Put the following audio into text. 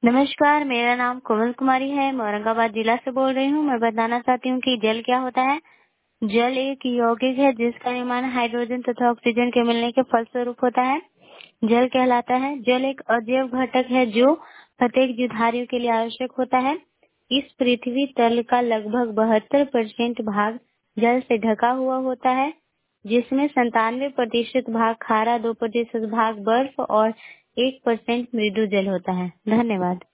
नमस्कार, मेरा नाम कोमल कुमारी है। मैं औरंगाबाद जिला से बोल रही हूँ। मैं बताना चाहती हूँ कि जल क्या होता है। जल एक यौगिक है जिसका निर्माण हाइड्रोजन तथा ऑक्सीजन के मिलने के फलस्वरूप होता है। जल कहलाता है। जल एक अजैव घटक है जो प्रत्येक जीवधारियों के लिए आवश्यक होता है। इस पृथ्वी तल का लगभग 72% भाग जल से ढका हुआ होता है, जिसमें 97% भाग खारा, 2% भाग बर्फ और 1% मृदु जल होता है। धन्यवाद।